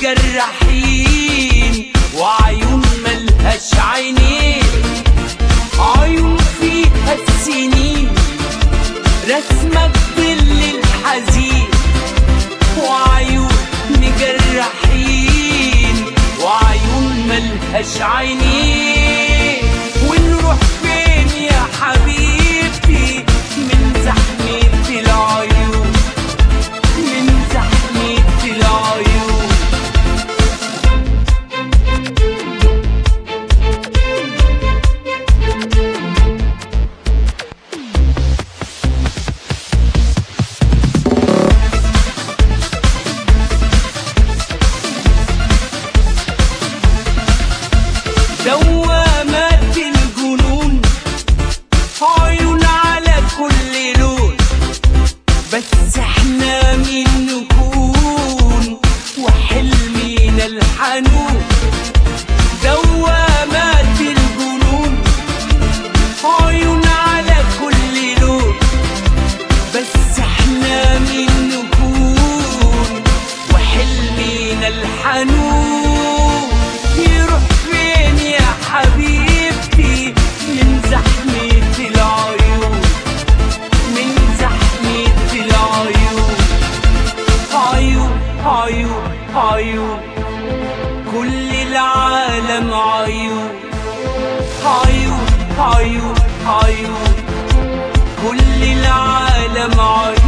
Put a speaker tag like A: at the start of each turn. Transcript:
A: مجرحين وعيون ملهاش عينين، عيون فيها السنين رسمة بظل الحزين، وعيون مجرحين وعيون ملهاش عينين. ونروح فين يا حبيبي من زحمة العيون، من زحمة العيون. دوامات الجنون عيون على كل لون، بس احنا مين نكون وحلمنا الحنون. دوامات الجنون عيون على كل لون، بس احنا مين نكون وحلمنا الحنون. يروح فين يا حبيبتي من زحمة العيون، من زحمة العيون. عيون عيون عيون كل العالم عيون، عيون عيون عيون كل العالم عيون.